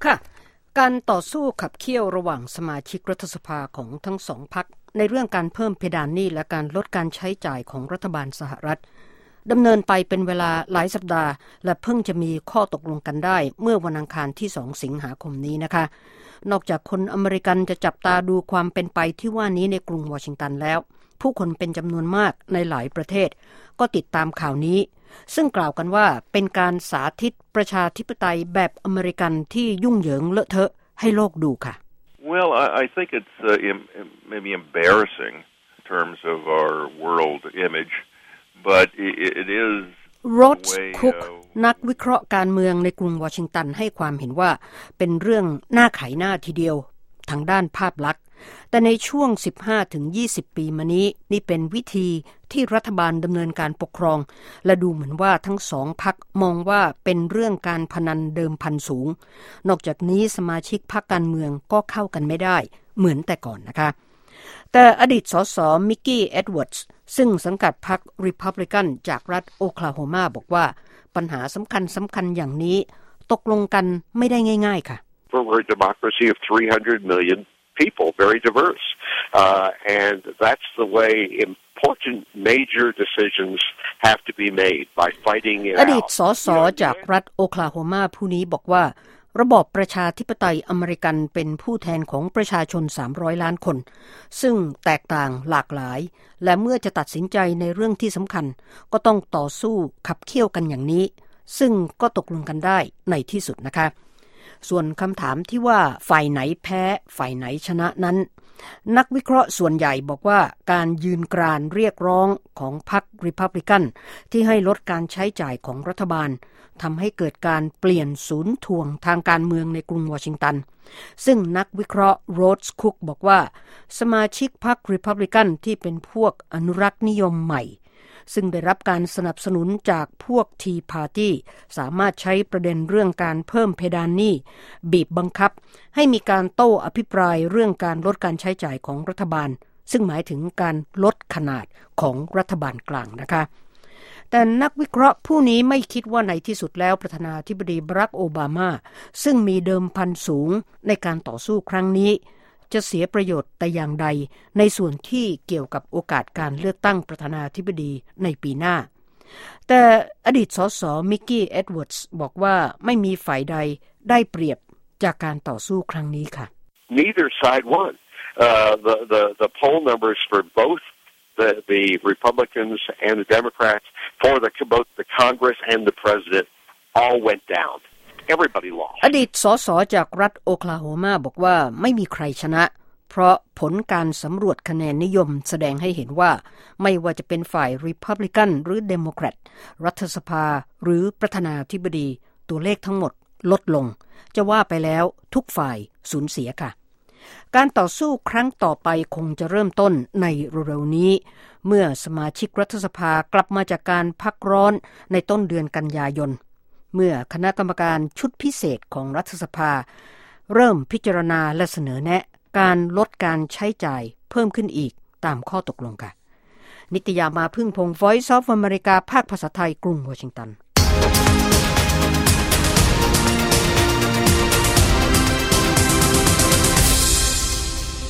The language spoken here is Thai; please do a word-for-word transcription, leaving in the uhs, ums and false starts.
ค่ะการต่อสู้ขับเคี่ยวระหว่างสมาชิกรัฐสภาของทั้งสองพรรคในเรื่องการเพิ่มเพดานหนี้และการลดการใช้จ่ายของรัฐบาลสหรัฐดำเนินไปเป็นเวลาหลายสัปดาห์และเพิ่งจะมีข้อตกลงกันได้เมื่อวันอังคารที่สองสิงหาคมนี้นะคะนอกจากคนอเมริกันจะจับตาดูความเป็นไปที่ว่านี้ในกรุงวอชิงตันแล้วผู้คนเป็นจำนวนมากในหลายประเทศก็ติดตามข่าวนี้ซึ่งกล่าวกันว่าเป็นการสาธิตประชาธิปไตยแบบอเมริกันที่ยุ่งเหยิงเลอะเทอะให้โลกดูค่ะ Well, I, I think it's uh, im- maybe embarrassing in terms of our world image, but it, it is Rhodes Cook นักวิเคราะห์การเมืองในกรุงวอชิงตันให้ความเห็นว่าเป็นเรื่องน่าขายหน้าทีเดียวทางด้านภาพลักษณ์แต่ในช่วง สิบห้าถึงยี่สิบ ปีมานี้นี่เป็นวิธีที่รัฐบาลดำเนินการปกครองและดูเหมือนว่าทั้งสองพรรคมองว่าเป็นเรื่องการพนันเดิมพันสูงนอกจากนี้สมาชิกพรรคการเมืองก็เข้ากันไม่ได้เหมือนแต่ก่อนนะคะแต่อดีตสสมิกกี้เอ็ดเวิร์ดส์ซึ่งสังกัดพรรครีพับลิกันจากรัฐโอคลาโฮมาบอกว่าปัญหาสำคัญสำคัญอย่างนี้ตกลงกันไม่ได้ง่ายๆค่ะ We're a democracy of three hundred million people, very diverse, uh, and that's the way important major decisions have to be made by fighting it out. อดีตสสจากรัฐโอคลาโฮมาผู้นี้บอกว่าระบอบประชาธิปไตยอเมริกันเป็นผู้แทนของประชาชนสามร้อยล้านคนซึ่งแตกต่างหลากหลายและเมื่อจะตัดสินใจในเรื่องที่สำคัญก็ต้องต่อสู้ขับเคี่ยวกันอย่างนี้ซึ่งก็ตกลงกันได้ในที่สุดนะคะส่วนคำถามที่ว่าฝ่ายไหนแพ้ฝ่ายไหนชนะนั้นนักวิเคราะห์ส่วนใหญ่บอกว่าการยืนกรานเรียกร้องของพรรครีพับลิกันที่ให้ลดการใช้จ่ายของรัฐบาลทำให้เกิดการเปลี่ยนศูนย์ถ่วงทางการเมืองในกรุงวอชิงตันซึ่งนักวิเคราะห์โรดส์คุกบอกว่าสมาชิกพรรครีพับลิกันที่เป็นพวกอนุรักษ์นิยมใหม่ซึ่งได้รับการสนับสนุนจากพวกทีพาร์ตี้สามารถใช้ประเด็นเรื่องการเพิ่มเพดานหนี้บีบบังคับให้มีการโต้อภิปรายเรื่องการลดการใช้จ่ายของรัฐบาลซึ่งหมายถึงการลดขนาดของรัฐบาลกลางนะคะแต่นักวิเคราะห์ผู้นี้ไม่คิดว่าในที่สุดแล้วประธานาธิบดีบารักโอบามาซึ่งมีเดิมพันสูงในการต่อสู้ครั้งนี้จะเสียประโยชน์แต่อย่างใดในส่วนที่เกี่ยวกับโอกาสการเลือกตั้งประธานาธิบดีในปีหน้าแต่อดีตสสมิกกี้เอ็ดเวิร์ดส์บอกว่าไม่มีฝ่ายใดได้เปรียบจากการต่อสู้ครั้งนี้ค่ะ Neither side won. Uh, the, the, the poll numbers for both the, the Republicans and the Democrats for the, both the Congress and the President all went down.Everybody lost. อดีตสสจากรัฐโอคลาโฮมาบอกว่าไม่มีใครชนะเพราะผลการสำรวจคะแนนนิยมแสดงให้เห็นว่าไม่ว่าจะเป็นฝ่าย Republican หรือ Democrat รัฐสภาหรือประธานาธิบดีตัวเลขทั้งหมดลดลงจะว่าไปแล้วทุกฝ่ายสูญเสียค่ะการต่อสู้ครั้งต่อไปคงจะเริ่มต้นในเร็วๆนี้เมื่อสมาชิกรัฐสภากลับมาจากการพักร้อนในต้นเดือนกันยายนเมื่อคณะกรรมการชุดพิเศษของรัฐสภาเริ่มพิจารณาและเสนอแนะการลดการใช้จ่ายเพิ่มขึ้นอีกตามข้อตกลงค่ะนิตยามาพึ่งพงษ์ Voice of America ภาคภาษาไทยกรุงวอชิงตัน